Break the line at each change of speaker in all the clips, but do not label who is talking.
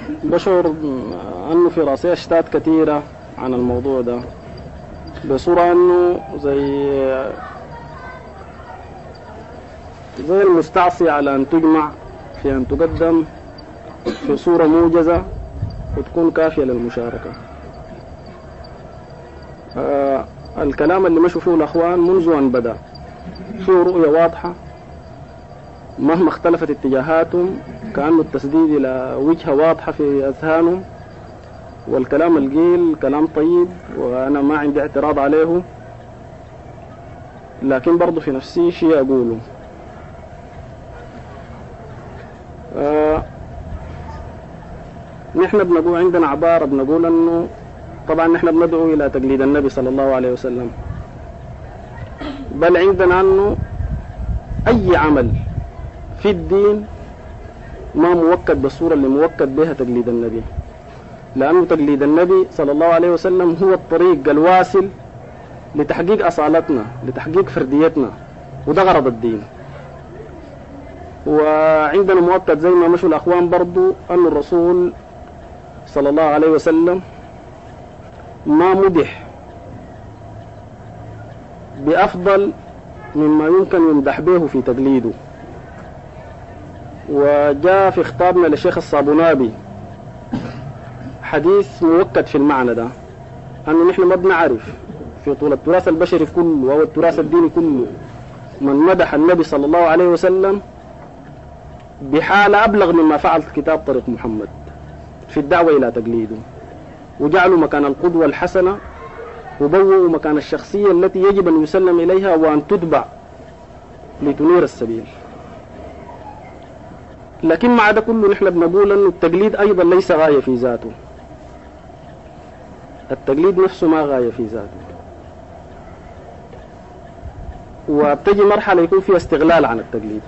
بشعر أنه في راسي أشتات كثيرة عن الموضوع ده، بصورة أنه زي المستعصي على أن تجمع في أن تقدم في صورة موجزة وتكون كافية للمشاركة. الكلام اللي مشوا فيه الأخوان منذ أن بدأ فيه رؤية واضحة، مهما اختلفت اتجاهاتهم كأنه التسديد إلى وجهة واضحة في أذهانهم، والكلام القيل كلام طيب وأنا ما عندي اعتراض عليه، لكن برضو في نفسي شيء أقوله. نحن بنقول عندنا عبارة بنقول أنه طبعا نحن بندعو إلى تقليد النبي صلى الله عليه وسلم، بل عندنا أنه أي عمل في الدين ما موكد بالصورة اللي موكد بها تقليد النبي، لأنه تقليد النبي صلى الله عليه وسلم هو الطريق الواصل لتحقيق أصالتنا، لتحقيق فرديتنا، وده غرض الدين. وعندنا مؤكد زي ما مشوا الأخوان برضو أن الرسول صلى الله عليه وسلم ما مدح بأفضل مما يمكن يمدح به في تقليده. وجاء في خطابنا للشيخ الصابونابي حديث مؤكد في المعنى ده، أنه نحن ما بنعرف في طول التراث البشري كله أو التراث الديني كله من مدح النبي صلى الله عليه وسلم بحالة أبلغ مما فعل كتاب طريق محمد في الدعوة إلى تقليده، وجعلوا مكان القدوة الحسنة وبوّوا مكان الشخصية التي يجب أن يسلم إليها وأن تتبع لتنير السبيل. لكن مع ده كله نحن بنقول أن التقليد أيضا ليس غاية في ذاته، التقليد نفسه ما غاية في ذاته، وبتجي مرحلة يكون فيها استغلال عن التقليد.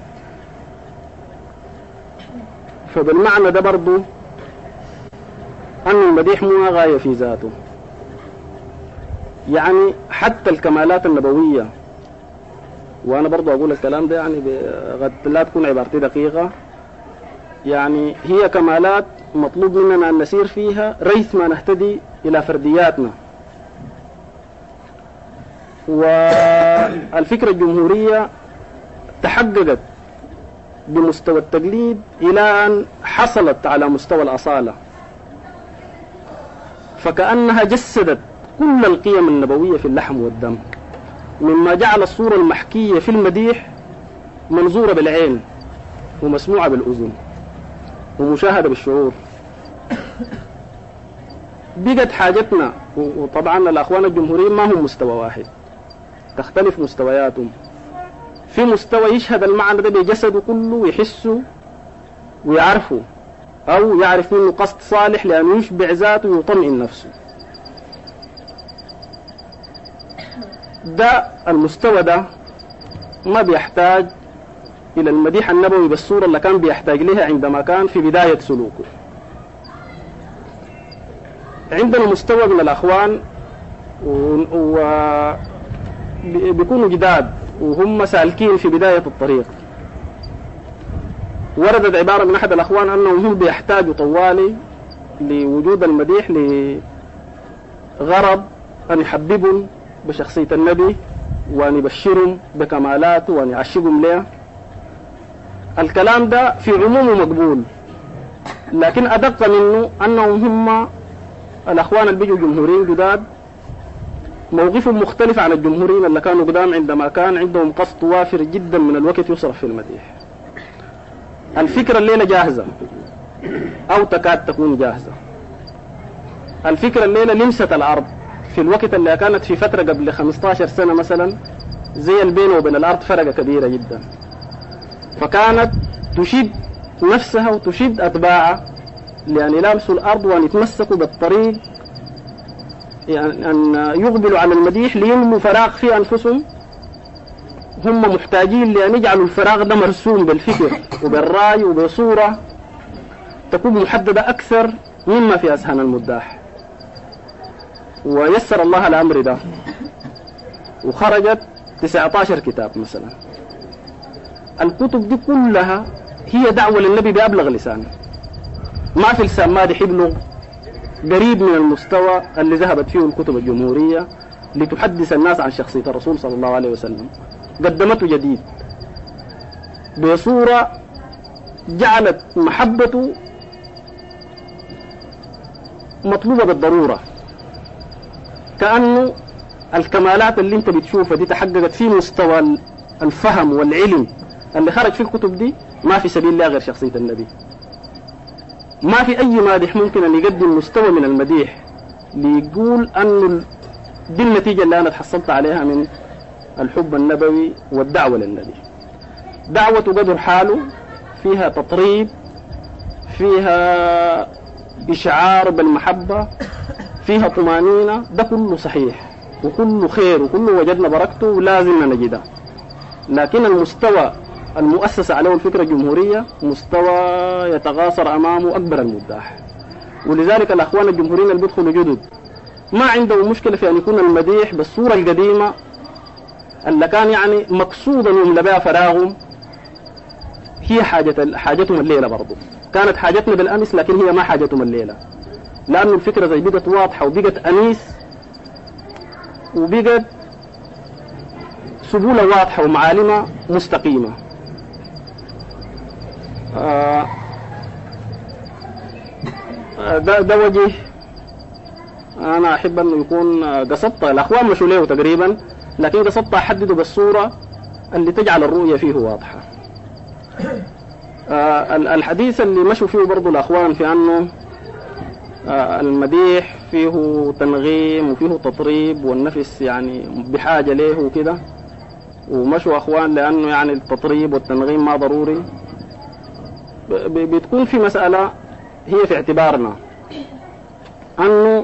فبالمعنى ده برضو أن المديح مو غاية في ذاته، يعني حتى الكمالات النبوية، وأنا برضو أقول الكلام ده يعني قد لا تكون عبارتي دقيقة، يعني هي كمالات مطلوب مننا أن نسير فيها ريث ما نهتدي إلى فردياتنا. والفكرة الجمهورية تحققت بمستوى التقليد إلى أن حصلت على مستوى الأصالة، فكأنها جسدت كل القيم النبوية في اللحم والدم، مما جعل الصورة المحكية في المديح منظورة بالعين ومسموعة بالأذن ومشاهدة بالشعور. بقت حاجتنا، وطبعا الأخوان الجمهوريين ما هم مستوى واحد، تختلف مستوياتهم، في مستوى يشهد المعنى ده بجسده كله ويحسه ويعرفه، أو يعرف منه قصد صالح لأنه يشبع ذاته ويطمئن نفسه. ده المستوى ده ما بيحتاج إلى المديح النبوي بالصورة اللي كان بيحتاج لها عندما كان في بداية سلوكه. عندنا مستوى من الأخوان بيكونوا جداد وهم سالكين في بداية الطريق، وردت عبارة من أحد الأخوان أنهم هم بيحتاجوا طوالي لوجود المديح لغرض أن يحببهم بشخصية النبي وأن يبشرهم بكمالاته وأن يعشقهم له. الكلام ده في عمومه مقبول، لكن أدق منه أنهم هم الأخوان اللي بيجوا جمهوريين جداد موقفهم مختلف عن الجمهوريين اللي كانوا قدام عندما كان عندهم قسط وافر جدا من الوقت يصرف في المديح. الفكرة الليلة جاهزة أو تكاد تكون جاهزة، الفكرة الليلة لمست الأرض في الوقت اللي كانت في فترة قبل 15 سنة مثلا زي البين وبين الأرض فرقة كبيرة جدا، فكانت تشد نفسها وتشد أتباعها لأن يلامسوا الأرض وأن يتمسكوا بالطريق، يعني أن يقبلوا على المديح ليملوا فراغ في أنفسهم. هم محتاجين لأن يجعلوا الفراغ ده مرسوم بالفكر وبالرأي وبصورة تكون محددة أكثر مما في أذهان المداح. ويسر الله الأمر ده وخرجت 19 كتاب مثلا. الكتب دي كلها هي دعوة للنبي بأبلغ لسان، ما في لسان مادح يبلغ قريب من المستوى اللي ذهبت فيه الكتب الجمهورية لتحدث الناس عن شخصية الرسول صلى الله عليه وسلم. قدمته جديد بصورة جعلت محبته مطلوبة بالضرورة، كأنه الكمالات اللي انت بتشوفها دي تحققت في مستوى الفهم والعلم اللي خرج في الكتب دي، ما في سبيل الله غير شخصية النبي. ما في أي مادح ممكن أن يقدم مستوى من المديح ليقول أنه دي النتيجة اللي أنا تحصلت عليها من الحب النبوي والدعوة للنبي. دعوة قدر حاله، فيها تطريب، فيها إشعار بالمحبة، فيها طمانينة، ده كله صحيح وكله خير وكله وجدنا بركته ولازم نجده. لكن المستوى المؤسسة عليه الفكرة الجمهورية مستوى يتغاصر أمامه أكبر المداح. ولذلك الأخوان الجمهوريين اللي بيدخلوا جدد ما عندهم مشكلة في أن يكون المديح بالصورة القديمة اللي كان يعني مقصودا يملى بها فراغهم، هي حاجتهم الليلة برضو. كانت حاجتنا بالأمس لكن هي ما حاجتهم الليلة، لأنه الفكرة زي بقت واضحة وبقت أنيس وبقت سبولة واضحة ومعالمة مستقيمة. ده وجه أنا أحب أنه يكون قصدت الأخوان مشوا له تقريبا، لكن قصدت أحدده بالصورة اللي تجعل الرؤية فيه واضحة. الحديث اللي مشوا فيه برضو الأخوان في أنه المديح فيه تنغيم وفيه تطريب والنفس يعني بحاجة له وكده، ومشوا أخوان لأنه يعني التطريب والتنغيم ما ضروري. بتكون في مسألة هي في اعتبارنا أنه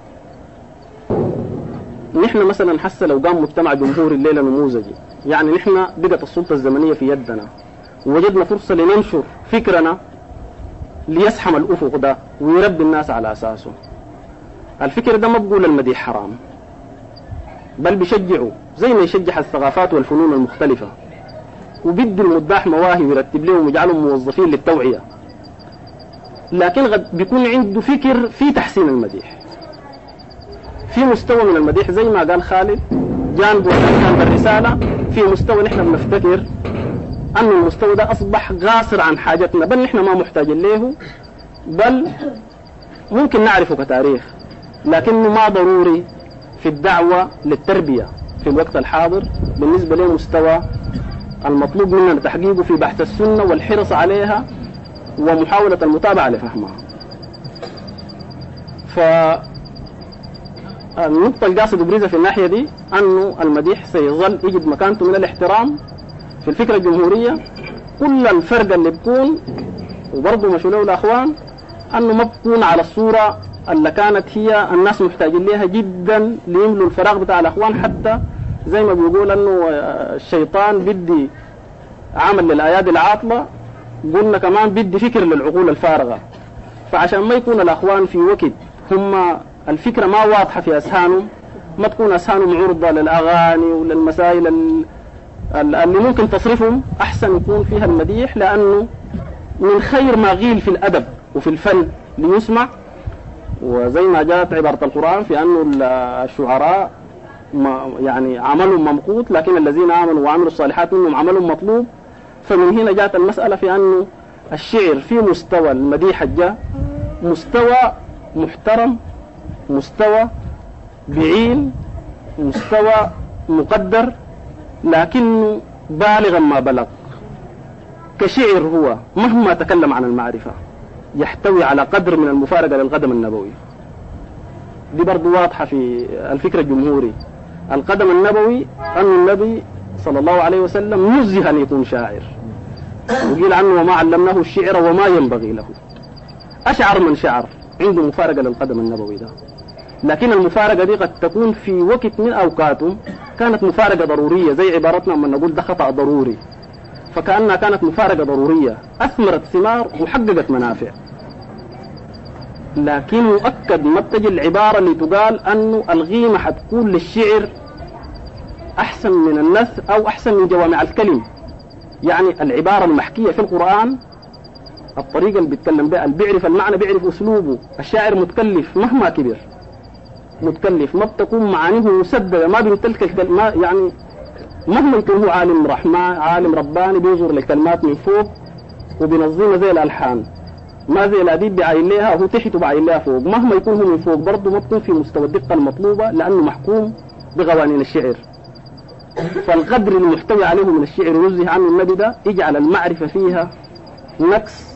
نحن مثلا حس لو قام مجتمع جمهوري الليلة نموذجي، يعني نحن بقت السلطة الزمنية في يدنا ووجدنا فرصة لننشر فكرنا ليسحم الأفق ده ويربي الناس على أساسه. الفكر ده ما بقول المديح حرام، بل بيشجعه زي ما يشجع الثقافات والفنون المختلفة، وبيدي المداح مواهب يرتب لهم ويجعلهم موظفين للتوعية، لكن قد بيكون عنده فكر في تحسين المديح، في مستوى من المديح زي ما قال خالد جانبه كان بالرسالة، في مستوى نحن بنفتكر أن المستوى ده أصبح قاصر عن حاجتنا، بل نحن ما محتاجين له، بل ممكن نعرفه كتاريخ لكنه ما ضروري في الدعوة للتربية في الوقت الحاضر بالنسبة له مستوى المطلوب مننا تحقيقه في بحث السنة والحرص عليها ومحاولة المتابعة لفهمها. فالنقطة القاصد بريزة في الناحية دي أنه المديح سيظل يجد مكانته من الاحترام في الفكرة الجمهورية. كل الفرق اللي بكون وبرضه مشوا الأخوان أنه ما بكون على الصورة اللي كانت هي الناس محتاجين لها جدا ليملوا الفراغ بتاع الأخوان، حتى زي ما بيقول أنه الشيطان بدي عمل للآيات العاطلة، قلنا كمان بدي فكر للعقول الفارغة. فعشان ما يكون الأخوان في وقت هم الفكرة ما واضحة في أسهانهم، ما تكون أسهانهم عرضة للأغاني وللمسائل اللي ممكن تصرفهم، أحسن يكون فيها المديح، لأنه من خير ما غيل في الأدب وفي الفن ليسمع. وزي ما جاءت عبارة القرآن في أنه الشعراء يعني عملهم ممقوت لكن الذين آمنوا وعملوا الصالحات منهم عملهم مطلوب. فمن هنا جاءت المسألة في أنه الشعر في مستوى المديح جاء مستوى محترم، مستوى بعيل، مستوى مقدر، لكنه بالغا ما بلغ. كشعر هو مهما تكلم عن المعرفة يحتوي على قدر من المفارقة للقدم النبوي. دي برضو واضحة في الفكر الجمهوري. القدم النبوي أن النبي صلى الله عليه وسلم نزه أن يكون شاعر، وقيل عنه وما علمناه الشعر وما ينبغي له. أشعر من شعر عنده مفارقة للقدم النبوي ده، لكن المفارقة دي قد تكون في وقت من أوقاته كانت مفارقة ضرورية، زي عبارتنا لما نقول ده خطأ ضروري، فكأنها كانت مفارقة ضرورية أثمرت ثمار وحققت منافع. لكن مؤكد ما تجي العبارة اللي تقال أنه الغيمة حتكون للشعر أحسن من النثر أو أحسن من جوامع الكلم. يعني العبارة المحكية في القرآن الطريقة اللي بيتكلم بها، اللي بيعرف المعنى بيعرف أسلوبه. الشاعر متكلف مهما كبر، متكلف، ما بتكون معانيه مسددة، ما بيمتلك الكلمات يعني مهما يكون هو عالم عالم رباني بيظهر للكلمات من فوق وبينظمها زي الألحان، ما زي الأديب بعين لها وهو تحت وبعين لها فوق. مهما يكون هو من فوق برضه ما بتكون في مستوى الدقة المطلوبة لأنه محكوم بقوانين الشعر. فالقدر المحتوي عليه من الشعر ينزه عنه النبي ده يجعل المعرفة فيها نقص.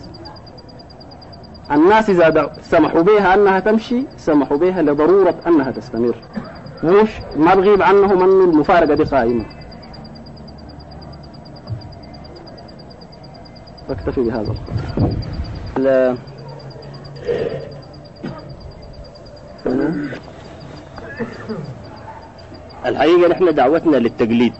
الناس إذا سمحوا بها أنها تمشي سمحوا بها لضرورة أنها تستمر، مش ما بغيب عنهم أن المفارقة دي قائمة. فاكتفي بهذا القدر.
الحقيقة نحن دعوتنا للتقليد،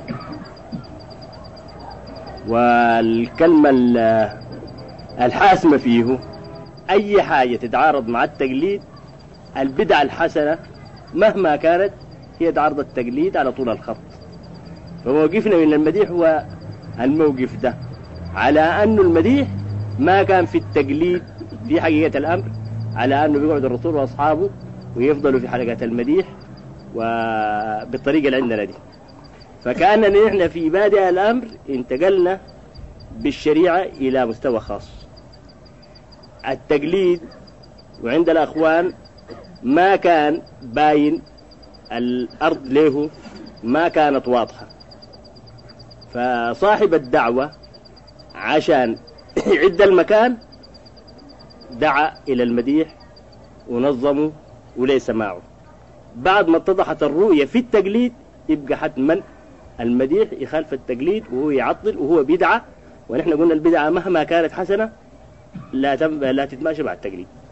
والكلمة الحاسمة فيه أي حاجة تتعارض مع التقليد، البدعة الحسنة مهما كانت هي تعرض التقليد على طول الخط. فموقفنا من المديح هو الموقف ده، على أنه المديح ما كان في التقليد في حقيقة الأمر، على أنه بيقعد الرسول وأصحابه ويفضلوا في حلقات المديح وبالطريقة اللي عندنا دي. فكأننا نحن في بادئ الأمر انتقلنا بالشريعة إلى مستوى خاص. التقليد وعند الأخوان ما كان باين، الأرض له ما كانت واضحة، فصاحب الدعوة عشان يعد المكان دعا إلى المديح ونظمه وليس معه. بعد ما اتضحت الرؤية في التقليد يبقى حتما المديح يخالف التقليد وهو يعطل وهو بدعة، ونحن قلنا البدعة مهما كانت حسنة لا تتماشى مع التقليد.